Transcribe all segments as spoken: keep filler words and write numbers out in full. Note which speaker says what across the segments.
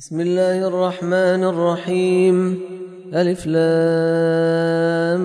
Speaker 1: بسم الله الرحمن الرحيم. ألف لام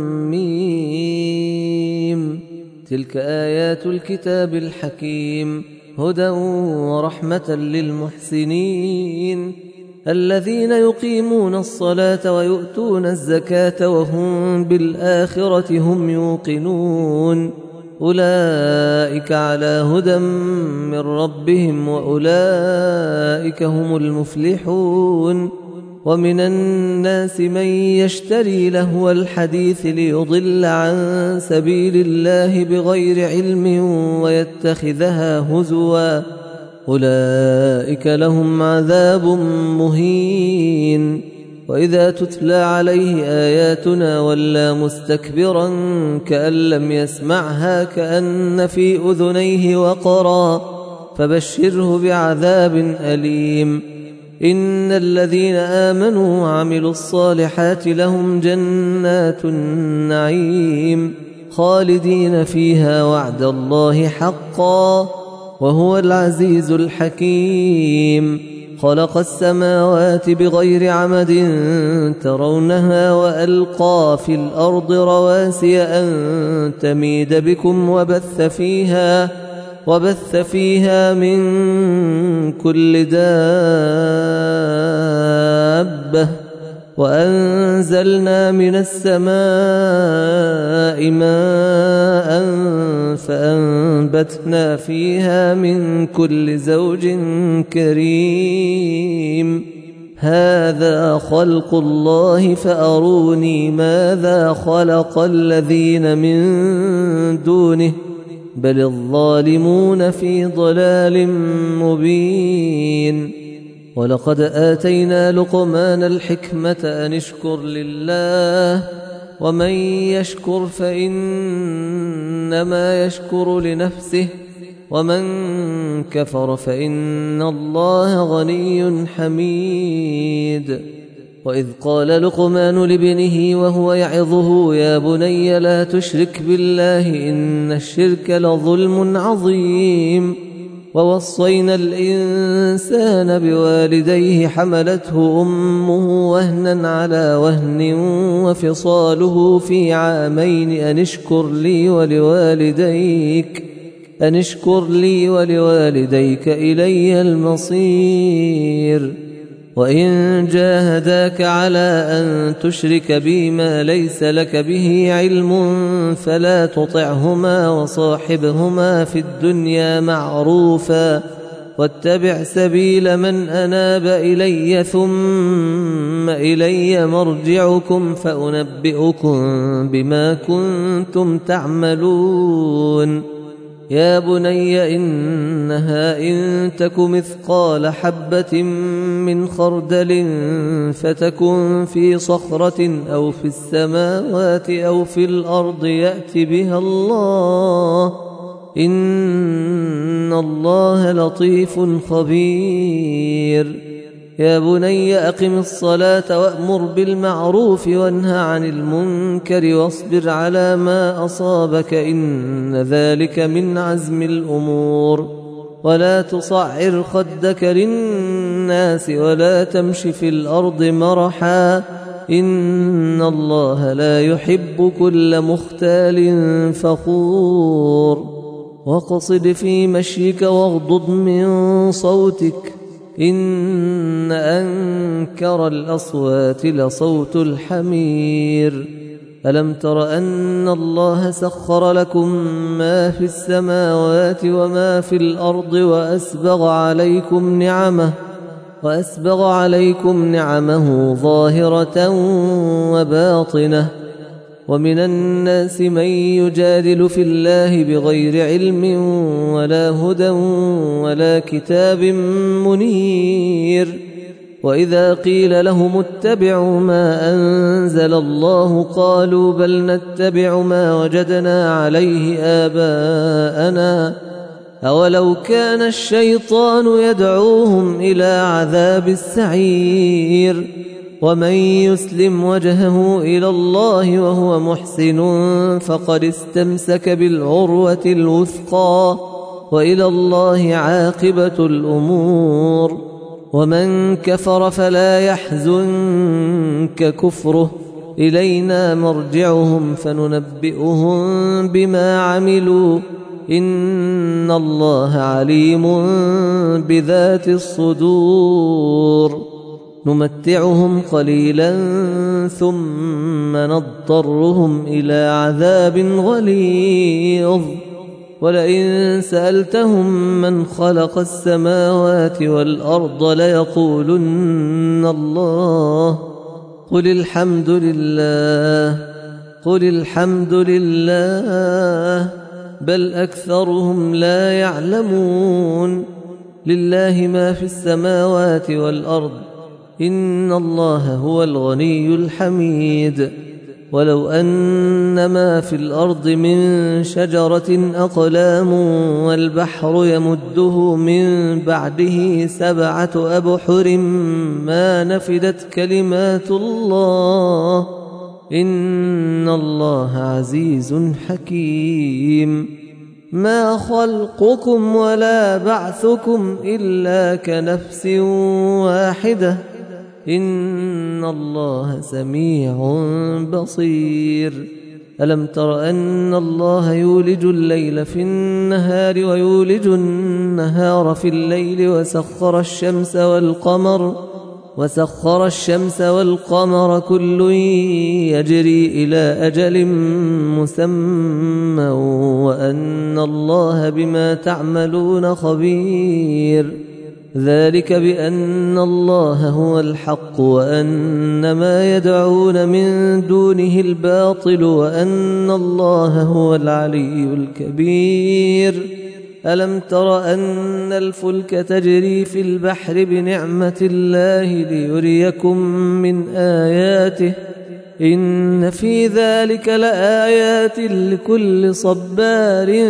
Speaker 1: ميم. تلك آيات الكتاب الحكيم هدى ورحمة للمحسنين الذين يقيمون الصلاة ويؤتون الزكاة وهم بالآخرة هم يوقنون أولئك على هدى من ربهم وأولئك هم المفلحون. ومن الناس من يشتري لهو الحديث ليضل عن سبيل الله بغير علم ويتخذها هزوا أولئك لهم عذاب مهين. وإذا تتلى عليه آياتنا ولى مستكبرا كأن لم يسمعها كأن في أذنيه وقرا فبشره بعذاب أليم. إن الذين آمنوا وعملوا الصالحات لهم جنات النعيم خالدين فيها وعد الله حقا وهو العزيز الحكيم. خلق السماوات بغير عمد ترونها وألقى في الأرض رواسي أن تميد بكم وبث فيها وبث فيها من كل دابة وأنزلنا من السماء ماء فأنبتنا فيها من كل زوج كريم. هذا خلق الله فأروني ماذا خلق الذين من دونه بل الظالمون في ضلال مبين. ولقد آتينا لقمان الحكمة أن اشكر لله ومن يشكر فإنما يشكر لنفسه ومن كفر فإن الله غني حميد. وإذ قال لقمان لابنه وهو يعظه يا بني لا تشرك بالله إن الشرك لظلم عظيم. ووصينا الإنسان بوالديه حملته أمه وهنا على وهن وفصاله في عامين أن اشكر لي ولوالديك أن اشكر لي ولوالديك إلي المصير. وإن جاهداك على أن تشرك بي ما ليس لك به علم فلا تطعهما وصاحبهما في الدنيا معروفا واتبع سبيل من أناب إلي ثم إلي مرجعكم فأنبئكم بما كنتم تعملون. يا بني إنها إن تك مثقال حبة من خردل فتكن في صخرة أو في السماوات أو في الأرض يأت بها الله إن الله لطيف خبير. يا بني أقم الصلاة وأمر بالمعروف وانهى عن المنكر واصبر على ما أصابك إن ذلك من عزم الأمور. ولا تصعر خدك للناس ولا تمش في الأرض مرحا إن الله لا يحب كل مختال فخور. واقصد في مشيك واغضض من صوتك إن أنكر الأصوات لصوت الحمير. ألم تر أن الله سخر لكم ما في السماوات وما في الأرض وأسبغ عليكم نعمه وأسبغ عليكم نعمه ظاهرة وباطنة. ومن الناس من يجادل في الله بغير علم ولا هدى ولا كتاب منير. وإذا قيل لهم اتبعوا ما أنزل الله قالوا بل نتبع ما وجدنا عليه آباءنا أولو كان الشيطان يدعوهم إلى عذاب السعير. ومن يسلم وجهه إلى الله وهو محسن فقد استمسك بالعروة الوثقى وإلى الله عاقبة الأمور. ومن كفر فلا يحزنك كفره إلينا مرجعهم فننبئهم بما عملوا إن الله عليم بذات الصدور نمتعهم قليلا ثم نضطرهم إلى عذاب غليظ ولئن سألتهم من خلق السماوات والأرض ليقولن الله قل الحمد لله قل الحمد لله بل أكثرهم لا يعلمون لله ما في السماوات والأرض إن الله هو الغني الحميد ولو أن ما في الأرض من شجرة أقلام والبحر يمده من بعده سبعة أبحر ما نفدت كلمات الله إن الله عزيز حكيم ما خلقكم ولا بعثكم إلا كنفس واحدة إن الله سميع بصير ألم تر أن الله يولج الليل في النهار ويولج النهار في الليل وسخر الشمس والقمر وسخر الشمس والقمر كل يجري إلى أجل مسمى وأن الله بما تعملون خبير ذلك بأن الله هو الحق وأن ما يدعون من دونه الباطل وأن الله هو العلي الكبير ألم تر أن الفلك تجري في البحر بنعمة الله ليريكم من آياته إن في ذلك لآيات لكل صبار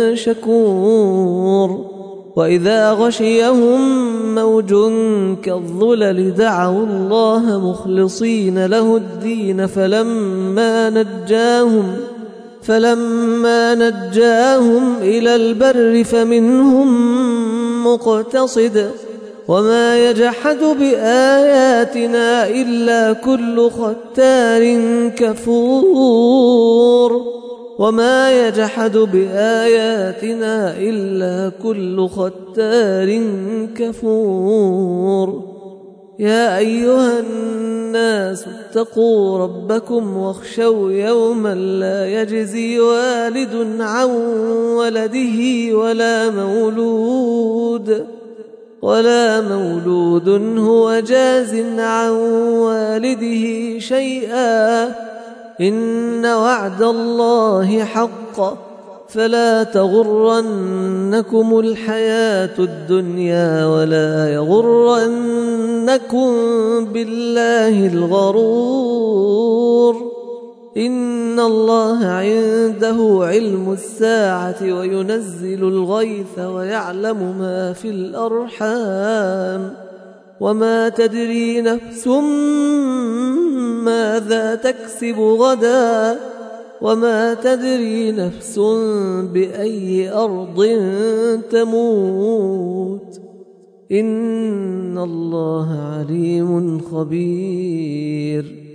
Speaker 1: شكور وإذا غشيهم موج كالظلل دعوا الله مخلصين له الدين فلما نجاهم فلما نجاهم إلى البر فمنهم مقتصد وما يجحد بآياتنا إلا كل ختار كفور وما يجحد بآياتنا إلا كل ختار كفور يا أيها الناس اتقوا ربكم واخشوا يوما لا يجزي والد عن ولده ولا مولود ولا مولود هو جاز عن والده شيئا إن وعد الله حق فلا تغرنكم الحياة الدنيا ولا يغرنكم بالله الغرور إن الله عنده علم الساعة وينزل الغيث ويعلم ما في الأرحام وما تدري نفس ماذا تكسب غدا وما تدري نفس بأي أرض تموت إن الله عليم خبير